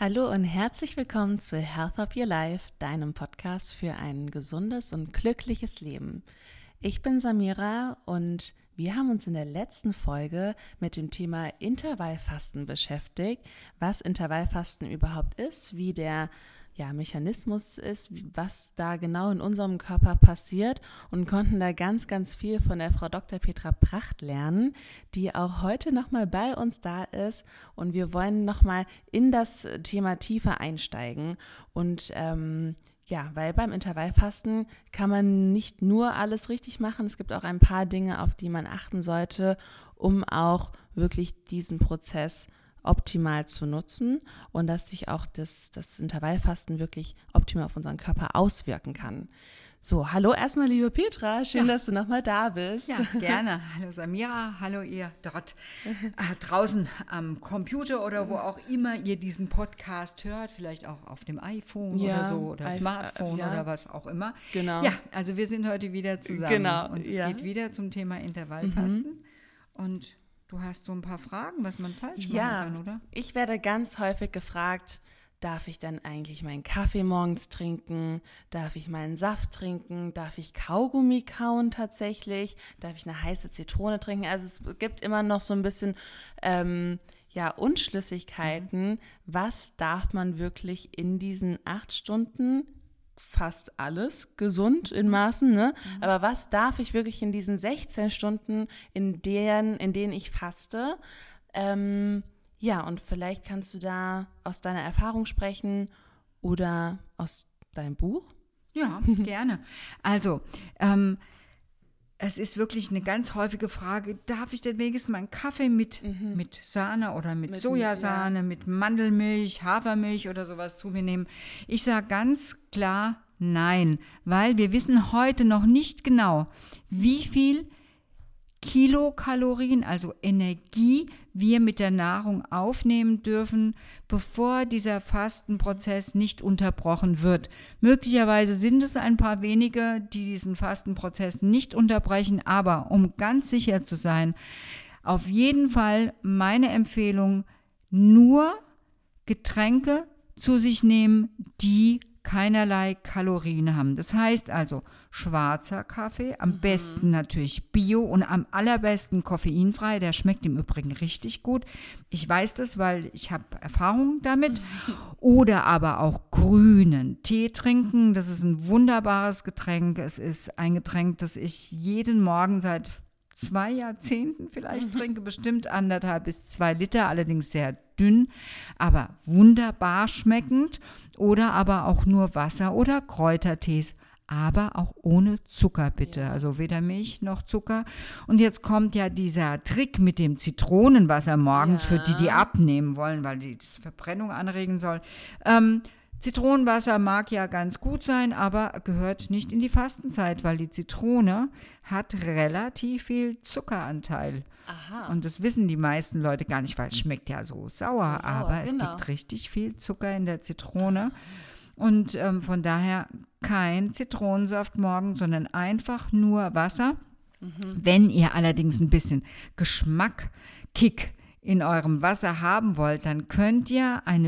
Hallo und herzlich willkommen zu Health Up Your Life, deinem Podcast für ein gesundes und glückliches Leben. Ich bin Samira und wir haben uns in der letzten Folge mit dem Thema Intervallfasten beschäftigt, was Intervallfasten überhaupt ist, wie der Mechanismus ist, was da genau in unserem Körper passiert und konnten da ganz, ganz viel von der Frau Dr. Petra Pracht lernen, die auch heute nochmal bei uns da ist und wir wollen nochmal in das Thema tiefer einsteigen und weil beim Intervallfasten kann man nicht nur alles richtig machen, es gibt auch ein paar Dinge, auf die man achten sollte, um auch wirklich diesen Prozess optimal zu nutzen und dass sich auch das Intervallfasten wirklich optimal auf unseren Körper auswirken kann. So, hallo erstmal, liebe Petra, schön, dass du nochmal da bist. Ja, gerne. Hallo Samira, hallo ihr dort draußen am Computer oder wo auch immer ihr diesen Podcast hört, vielleicht auch auf dem iPhone oder so oder Smartphone oder was auch immer. Genau. Ja, also wir sind heute wieder zusammen und es geht wieder zum Thema Intervallfasten und du hast so ein paar Fragen, was man falsch machen kann, oder? Ich werde ganz häufig gefragt, darf ich dann eigentlich meinen Kaffee morgens trinken? Darf ich meinen Saft trinken? Darf ich Kaugummi kauen tatsächlich? Darf ich eine heiße Zitrone trinken? Also es gibt immer noch so ein bisschen Unschlüssigkeiten. Was darf man wirklich in diesen 8 Stunden? Fast alles gesund in Maßen, ne? Aber was darf ich wirklich in diesen 16 Stunden, in denen ich faste? Und vielleicht kannst du da aus deiner Erfahrung sprechen oder aus deinem Buch? Ja, gerne. Also, es ist wirklich eine ganz häufige Frage, darf ich denn wenigstens meinen Kaffee mit Sahne oder mit Sojasahne, mit Mandelmilch, Hafermilch oder sowas zu mir nehmen? Ich sage ganz klar nein, weil wir wissen heute noch nicht genau, wie viel Kilokalorien, also Energie, wir mit der Nahrung aufnehmen dürfen, bevor dieser Fastenprozess nicht unterbrochen wird. Möglicherweise sind es ein paar wenige, die diesen Fastenprozess nicht unterbrechen, aber um ganz sicher zu sein, auf jeden Fall meine Empfehlung, nur Getränke zu sich nehmen, die keinerlei Kalorien haben. Das heißt also schwarzer Kaffee, am besten natürlich Bio und am allerbesten koffeinfrei. Der schmeckt im Übrigen richtig gut. Ich weiß das, weil ich habe Erfahrung damit. Oder aber auch grünen Tee trinken. Das ist ein wunderbares Getränk. Es ist ein Getränk, das ich jeden Morgen seit 2 Jahrzehnten vielleicht trinke, bestimmt 1,5 bis 2 Liter, allerdings sehr dünn, aber wunderbar schmeckend. Oder aber auch nur Wasser oder Kräutertees, aber auch ohne Zucker bitte, also weder Milch noch Zucker. Und jetzt kommt ja dieser Trick mit dem Zitronenwasser morgens für die abnehmen wollen, weil die Verbrennung anregen soll. Zitronenwasser mag ja ganz gut sein, aber gehört nicht in die Fastenzeit, weil die Zitrone hat relativ viel Zuckeranteil. Aha. Und das wissen die meisten Leute gar nicht, weil es schmeckt ja so sauer, aber es gibt richtig viel Zucker in der Zitrone. Und von daher kein Zitronensaft morgen, sondern einfach nur Wasser. Wenn ihr allerdings ein bisschen Geschmackkick in eurem Wasser haben wollt, dann könnt ihr eine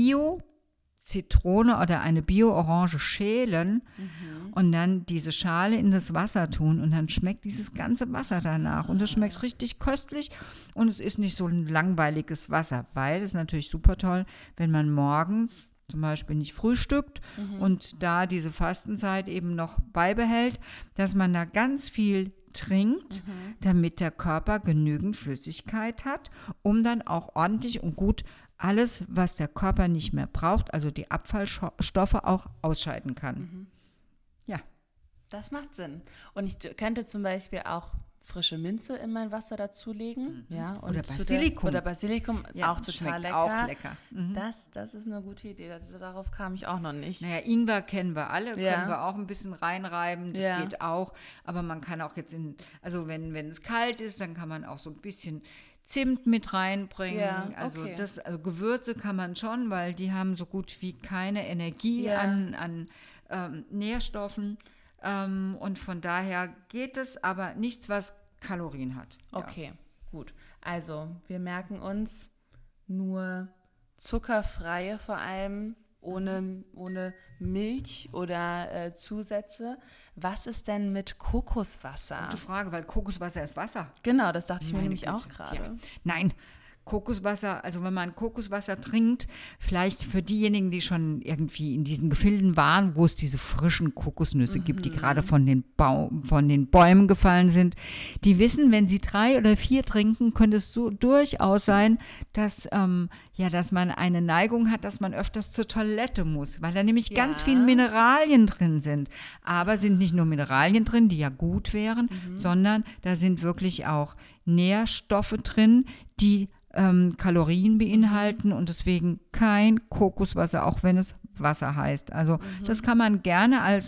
Bio-Zitrone oder eine Bio-Orange schälen und dann diese Schale in das Wasser tun und dann schmeckt dieses ganze Wasser danach und es schmeckt richtig köstlich und es ist nicht so ein langweiliges Wasser, weil es ist natürlich super toll, wenn man morgens zum Beispiel nicht frühstückt und da diese Fastenzeit eben noch beibehält, dass man da ganz viel trinkt, damit der Körper genügend Flüssigkeit hat, um dann auch ordentlich und gut alles, was der Körper nicht mehr braucht, also die Abfallstoffe auch ausscheiden kann. Ja. Das macht Sinn. Und ich könnte zum Beispiel auch frische Minze in mein Wasser dazulegen. Ja, und oder Basilikum. Auch total lecker. Auch lecker. Das ist eine gute Idee. Darauf kam ich auch noch nicht. Naja, Ingwer kennen wir alle, können wir auch ein bisschen reinreiben, das geht auch. Aber man kann auch jetzt wenn es kalt ist, dann kann man auch so ein bisschen Zimt mit reinbringen. Ja, okay. Also Gewürze kann man schon, weil die haben so gut wie keine Energie an Nährstoffen. Und von daher geht es, aber nichts, was Kalorien hat. Okay, gut. Also wir merken uns nur zuckerfreie vor allem, ohne Milch oder Zusätze. Was ist denn mit Kokoswasser? Gute Frage, weil Kokoswasser ist Wasser. Genau, das dachte ich mir Meine nämlich Güte. auch gerade. Ja. Nein, Kokoswasser, also wenn man Kokoswasser trinkt, vielleicht für diejenigen, die schon irgendwie in diesen Gefilden waren, wo es diese frischen Kokosnüsse gibt, die gerade von den Bäumen gefallen sind, die wissen, wenn sie 3 oder 4 trinken, könnte es so durchaus sein, dass man eine Neigung hat, dass man öfters zur Toilette muss, weil da nämlich ganz viele Mineralien drin sind. Aber sind nicht nur Mineralien drin, die ja gut wären, sondern da sind wirklich auch Nährstoffe drin, die Kalorien beinhalten und deswegen kein Kokoswasser, auch wenn es Wasser heißt. Also das kann man gerne als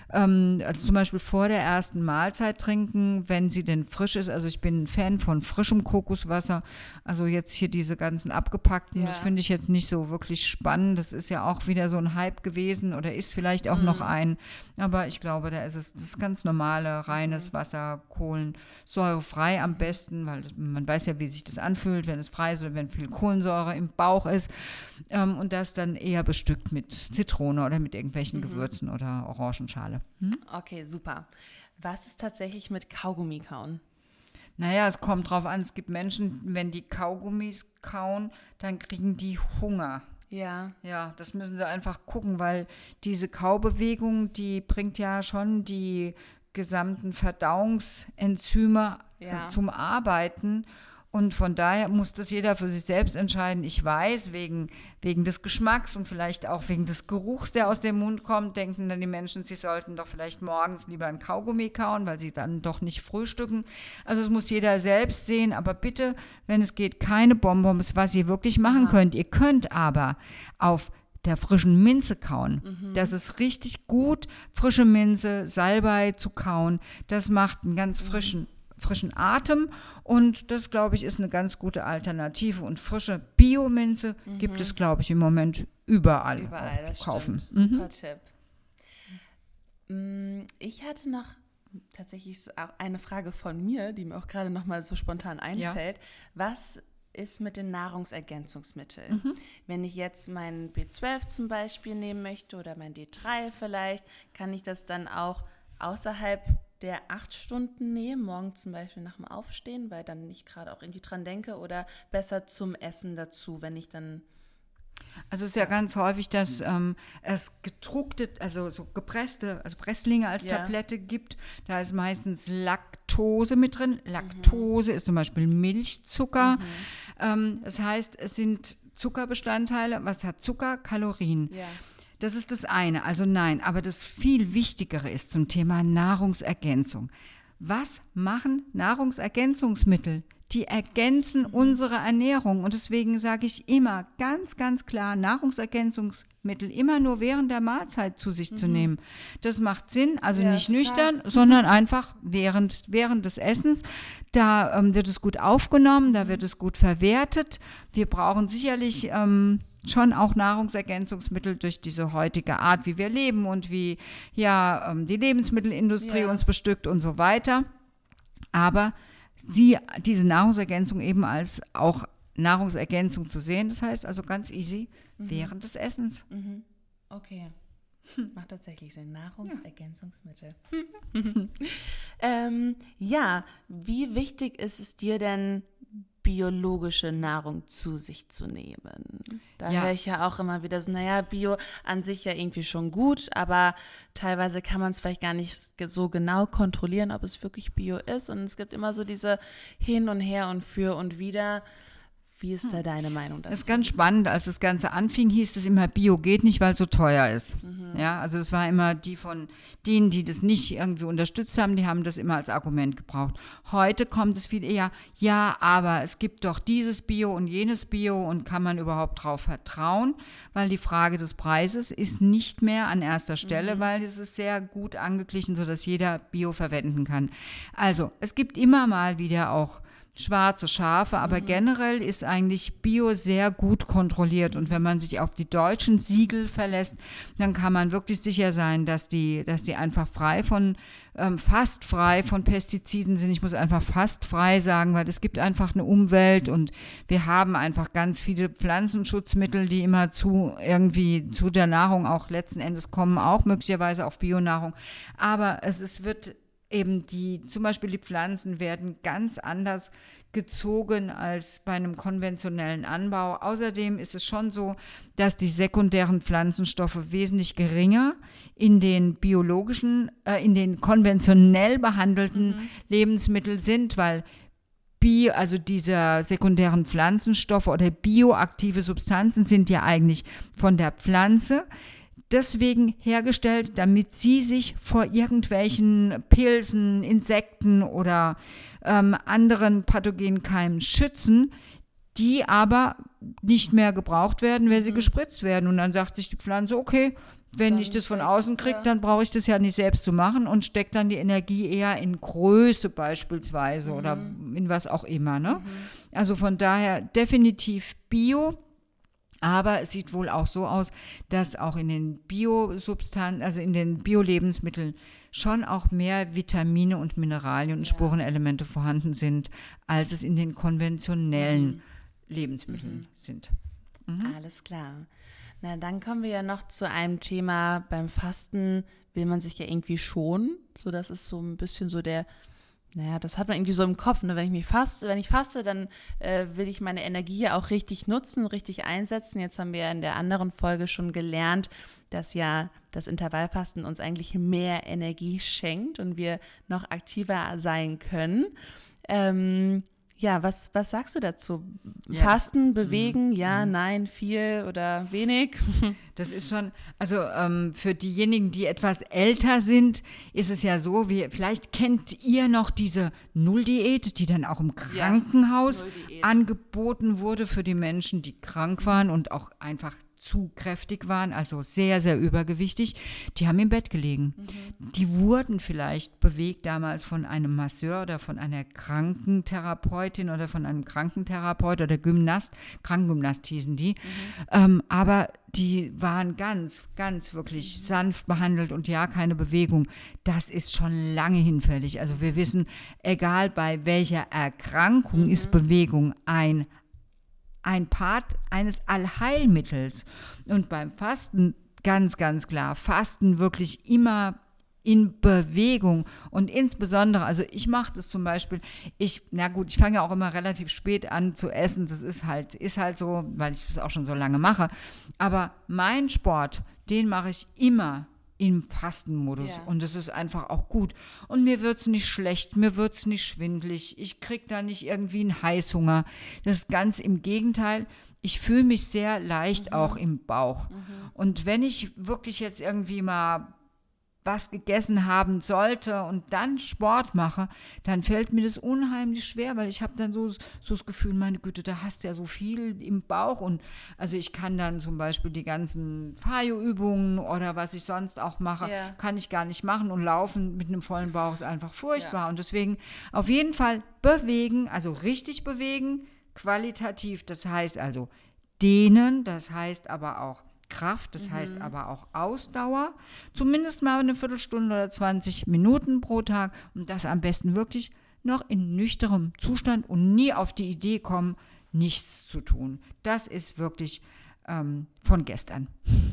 zum Beispiel vor der ersten Mahlzeit trinken, wenn sie denn frisch ist. Also ich bin ein Fan von frischem Kokoswasser. Also jetzt hier diese ganzen abgepackten, das finde ich jetzt nicht so wirklich spannend. Das ist ja auch wieder so ein Hype gewesen oder ist vielleicht auch noch ein. Aber ich glaube, da ist es das ganz normale, reines Wasser, kohlensäurefrei am besten, weil man weiß ja, wie sich das anfühlt, wenn es frei ist oder wenn viel Kohlensäure im Bauch ist. Und das dann eher bestückt mit Zitrone oder mit irgendwelchen Gewürzen oder Orangenschale. Okay, super. Was ist tatsächlich mit Kaugummi kauen? Naja, es kommt drauf an. Es gibt Menschen, wenn die Kaugummis kauen, dann kriegen die Hunger. Ja. Ja, das müssen sie einfach gucken, weil diese Kaubewegung, die bringt ja schon die gesamten Verdauungsenzyme zum Arbeiten. Und von daher muss das jeder für sich selbst entscheiden. Ich weiß, wegen des Geschmacks und vielleicht auch wegen des Geruchs, der aus dem Mund kommt, denken dann die Menschen, sie sollten doch vielleicht morgens lieber ein Kaugummi kauen, weil sie dann doch nicht frühstücken. Also es muss jeder selbst sehen. Aber bitte, wenn es geht, keine Bonbons, was ihr wirklich machen könnt. Ihr könnt aber auf der frischen Minze kauen. Das ist richtig gut, frische Minze, Salbei zu kauen. Das macht einen ganz frischen Atem und das, glaube ich, ist eine ganz gute Alternative. Und frische Biominze gibt es, glaube ich, im Moment überall zu kaufen. Super Tipp. Ich hatte noch tatsächlich auch eine Frage von mir, die mir auch gerade noch mal so spontan einfällt. Was ist mit den Nahrungsergänzungsmitteln? Wenn ich jetzt mein B12 zum Beispiel nehmen möchte oder mein D3 vielleicht, kann ich das dann auch außerhalb der 8 Stunden nehmen, morgen zum Beispiel nach dem Aufstehen, weil dann ich gerade auch irgendwie dran denke, oder besser zum Essen dazu, wenn ich dann... Also es ist ja ganz häufig, dass es gedruckte, also so gepresste, also Presslinge als Tablette gibt. Da ist meistens Laktose mit drin. Laktose ist zum Beispiel Milchzucker. Das heißt, es sind Zuckerbestandteile. Was hat Zucker? Kalorien. Ja. Das ist das eine. Also nein, aber das viel Wichtigere ist zum Thema Nahrungsergänzung. Was machen Nahrungsergänzungsmittel? Die ergänzen unsere Ernährung. Und deswegen sage ich immer ganz, ganz klar, Nahrungsergänzungsmittel immer nur während der Mahlzeit zu sich zu nehmen. Das macht Sinn, also nicht nüchtern, sondern einfach während des Essens. Da wird es gut aufgenommen, da wird es gut verwertet. Wir brauchen sicherlich schon auch Nahrungsergänzungsmittel durch diese heutige Art, wie wir leben und wie die Lebensmittelindustrie uns bestückt und so weiter. Aber diese Nahrungsergänzung eben als auch Nahrungsergänzung zu sehen, das heißt also ganz easy während des Essens. Okay. Macht tatsächlich Sinn. Nahrungsergänzungsmittel. Wie wichtig ist es dir denn, biologische Nahrung zu sich zu nehmen? Da höre ich ja auch immer wieder so, Bio an sich ja irgendwie schon gut, aber teilweise kann man es vielleicht gar nicht so genau kontrollieren, ob es wirklich Bio ist. Und es gibt immer so diese Hin und Her und für und wider. Wie ist da deine Meinung dazu? Das ist ganz spannend. Als das Ganze anfing, hieß es immer, Bio geht nicht, weil es so teuer ist. Ja, also es war immer die von denen, die das nicht irgendwie unterstützt haben, die haben das immer als Argument gebraucht. Heute kommt es viel eher, aber es gibt doch dieses Bio und jenes Bio und kann man überhaupt drauf vertrauen? Weil die Frage des Preises ist nicht mehr an erster Stelle, weil es ist sehr gut angeglichen, sodass jeder Bio verwenden kann. Also es gibt immer mal wieder auch schwarze Schafe, aber generell ist eigentlich Bio sehr gut kontrolliert. Und wenn man sich auf die deutschen Siegel verlässt, dann kann man wirklich sicher sein, dass die einfach fast frei von Pestiziden sind. Ich muss einfach fast frei sagen, weil es gibt einfach eine Umwelt und wir haben einfach ganz viele Pflanzenschutzmittel, die immer irgendwie zu der Nahrung auch letzten Endes kommen, auch möglicherweise auf Bionahrung. Aber wird eben zum Beispiel die Pflanzen werden ganz anders gezogen als bei einem konventionellen Anbau. Außerdem ist es schon so, dass die sekundären Pflanzenstoffe wesentlich geringer in den in den konventionell behandelten Lebensmitteln sind, weil also diese sekundären Pflanzenstoffe oder bioaktive Substanzen sind ja eigentlich von der Pflanze deswegen hergestellt, damit sie sich vor irgendwelchen Pilzen, Insekten oder anderen pathogenen Keimen schützen, die aber nicht mehr gebraucht werden, wenn sie gespritzt werden. Und dann sagt sich die Pflanze, okay, wenn dann ich das von außen kriege, dann brauche ich das ja nicht selbst zu machen und steckt dann die Energie eher in Größe beispielsweise oder in was auch immer. Ne? Also von daher definitiv Bio. Aber es sieht wohl auch so aus, dass auch in den also in den Bio-Lebensmitteln schon auch mehr Vitamine und Mineralien und Spurenelemente vorhanden sind, als es in den konventionellen Lebensmitteln sind. Alles klar. Na, dann kommen wir ja noch zu einem Thema. Beim Fasten will man sich ja irgendwie schonen. So, das ist so ein bisschen so das hat man irgendwie so im Kopf. Ne? Wenn ich faste, dann will ich meine Energie ja auch richtig nutzen, richtig einsetzen. Jetzt haben wir ja in der anderen Folge schon gelernt, dass ja das Intervallfasten uns eigentlich mehr Energie schenkt und wir noch aktiver sein können. Was sagst du dazu? Ja, Fasten, bewegen, nein, viel oder wenig? Das ist schon, also für diejenigen, die etwas älter sind, ist es ja so, vielleicht kennt ihr noch diese Nulldiät, die dann auch im Krankenhaus angeboten wurde für die Menschen, die krank waren und auch einfach zu kräftig waren, also sehr, sehr übergewichtig, die haben im Bett gelegen. Die wurden vielleicht bewegt damals von einem Masseur oder von einer Krankentherapeutin oder von einem Krankentherapeut oder Krankengymnast hießen die. Aber die waren ganz, ganz wirklich sanft behandelt und keine Bewegung. Das ist schon lange hinfällig. Also wir wissen, egal bei welcher Erkrankung ist Bewegung ein Part eines Allheilmittels. Und beim Fasten ganz, ganz klar, Fasten wirklich immer in Bewegung und insbesondere, also ich mache das zum Beispiel, ich fange ja auch immer relativ spät an zu essen, das ist halt so, weil ich das auch schon so lange mache, aber mein Sport, den mache ich immer im Fastenmodus und das ist einfach auch gut. Und mir wird es nicht schlecht, mir wird es nicht schwindelig, ich kriege da nicht irgendwie einen Heißhunger. Das ist ganz im Gegenteil, ich fühle mich sehr leicht auch im Bauch. Und wenn ich wirklich jetzt irgendwie mal was gegessen haben sollte und dann Sport mache, dann fällt mir das unheimlich schwer, weil ich habe dann so das Gefühl, meine Güte, da hast du ja so viel im Bauch und also ich kann dann zum Beispiel die ganzen Fajo-Übungen oder was ich sonst auch mache, kann ich gar nicht machen und laufen mit einem vollen Bauch ist einfach furchtbar und deswegen auf jeden Fall bewegen, also richtig bewegen, qualitativ, das heißt also dehnen, das heißt aber auch Kraft, das heißt aber auch Ausdauer, zumindest mal eine Viertelstunde oder 20 Minuten pro Tag und das am besten wirklich noch in nüchternem Zustand und nie auf die Idee kommen, nichts zu tun. Das ist wirklich von gestern.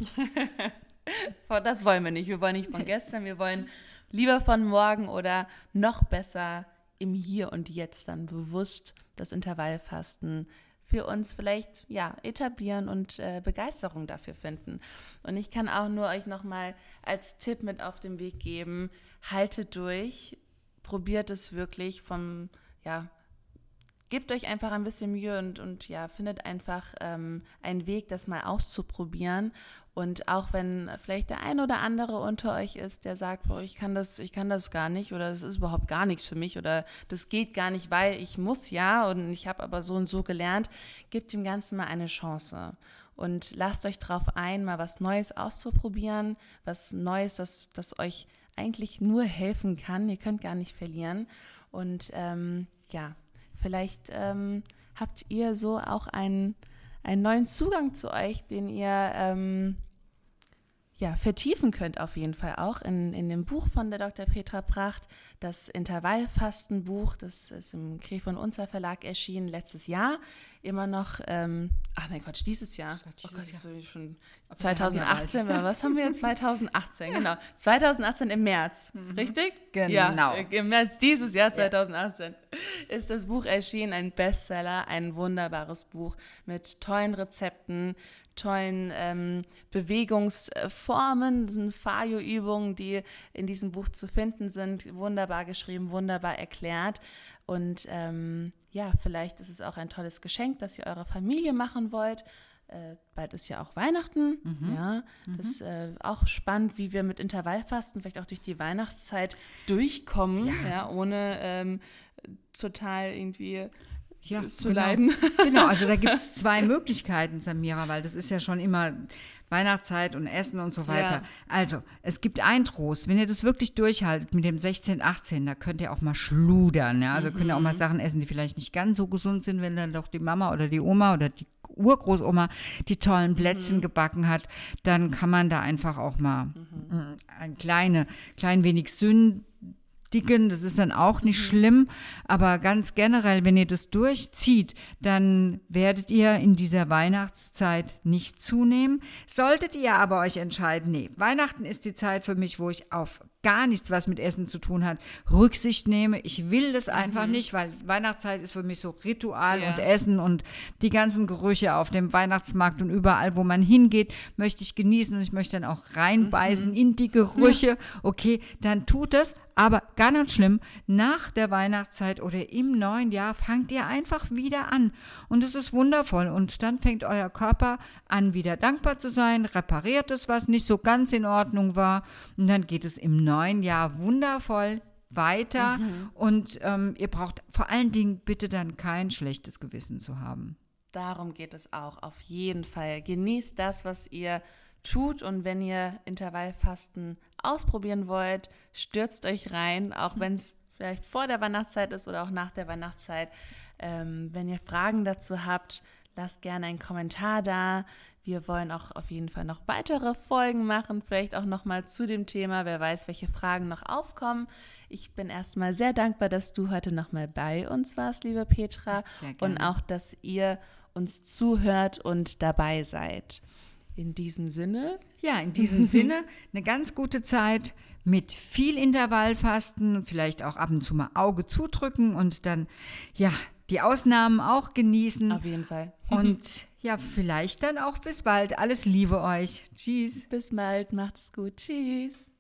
Das wollen wir nicht. Wir wollen nicht von gestern, wir wollen lieber von morgen oder noch besser im Hier und Jetzt dann bewusst das Intervallfasten für uns vielleicht etablieren und Begeisterung dafür finden. Und ich kann auch nur euch nochmal als Tipp mit auf den Weg geben, haltet durch, probiert es wirklich gebt euch einfach ein bisschen Mühe und findet einfach einen Weg, das mal auszuprobieren. Und auch wenn vielleicht der ein oder andere unter euch ist, der sagt, ich kann das gar nicht oder das ist überhaupt gar nichts für mich oder das geht gar nicht, weil ich muss und ich habe aber so und so gelernt, gebt dem Ganzen mal eine Chance und lasst euch drauf ein, mal was Neues auszuprobieren, was Neues, das euch eigentlich nur helfen kann. Ihr könnt gar nicht verlieren und vielleicht habt ihr so auch einen neuen Zugang zu euch, den ihr vertiefen könnt auf jeden Fall auch in dem Buch von der Dr. Petra Bracht, das Intervallfastenbuch, das ist im Gref und Unzer Verlag erschienen letztes Jahr, immer noch, dieses Jahr. Jetzt bin ich schon 2018, was haben wir jetzt? 2018, genau. 2018 im März, richtig? Genau. Ja, im März dieses Jahr 2018 ist das Buch erschienen, ein Bestseller, ein wunderbares Buch mit tollen Rezepten, tollen Bewegungsformen, das sind Fayo-Übungen, die in diesem Buch zu finden sind, wunderbar geschrieben, wunderbar erklärt und vielleicht ist es auch ein tolles Geschenk, das ihr eurer Familie machen wollt. Bald ist ja auch Weihnachten, das ist auch spannend, wie wir mit Intervallfasten vielleicht auch durch die Weihnachtszeit durchkommen, ohne total irgendwie zu leiden. Genau, also da gibt es 2 Möglichkeiten, Samira, weil das ist ja schon immer Weihnachtszeit und Essen und so weiter. Ja. Also, es gibt einen Trost, wenn ihr das wirklich durchhaltet mit dem 16, 18, da könnt ihr auch mal schludern. Ja? Also könnt ihr auch mal Sachen essen, die vielleicht nicht ganz so gesund sind, wenn dann doch die Mama oder die Oma oder die Urgroßoma die tollen Plätzchen gebacken hat, dann kann man da einfach auch mal ein klein wenig sündigen. Das ist dann auch nicht schlimm, aber ganz generell, wenn ihr das durchzieht, dann werdet ihr in dieser Weihnachtszeit nicht zunehmen. Solltet ihr aber euch entscheiden, nee, Weihnachten ist die Zeit für mich, wo ich auf gar nichts, was mit Essen zu tun hat, Rücksicht nehme. Ich will das einfach nicht, weil Weihnachtszeit ist für mich so Ritual und Essen und die ganzen Gerüche auf dem Weihnachtsmarkt und überall, wo man hingeht, möchte ich genießen und ich möchte dann auch reinbeißen in die Gerüche. Okay, dann tut es. Aber gar nicht schlimm, nach der Weihnachtszeit oder im neuen Jahr fangt ihr einfach wieder an. Und es ist wundervoll. Und dann fängt euer Körper an, wieder dankbar zu sein, repariert es, was nicht so ganz in Ordnung war. Und dann geht es im neuen Jahr wundervoll weiter. Und ihr braucht vor allen Dingen bitte dann kein schlechtes Gewissen zu haben. Darum geht es auch, auf jeden Fall. Genießt das, was ihr tut, und wenn ihr Intervallfasten ausprobieren wollt, stürzt euch rein, auch wenn es vielleicht vor der Weihnachtszeit ist oder auch nach der Weihnachtszeit. Wenn ihr Fragen dazu habt, lasst gerne einen Kommentar da. Wir wollen auch auf jeden Fall noch weitere Folgen machen, vielleicht auch nochmal zu dem Thema, wer weiß, welche Fragen noch aufkommen. Ich bin erstmal sehr dankbar, dass du heute nochmal bei uns warst, liebe Petra, und auch, dass ihr uns zuhört und dabei seid. In diesem Sinne? Ja, in diesem Sinne eine ganz gute Zeit mit viel Intervallfasten, vielleicht auch ab und zu mal Auge zudrücken und dann, die Ausnahmen auch genießen. Auf jeden Fall. Und vielleicht dann auch bis bald. Alles Liebe euch. Tschüss. Bis bald, macht es gut. Tschüss.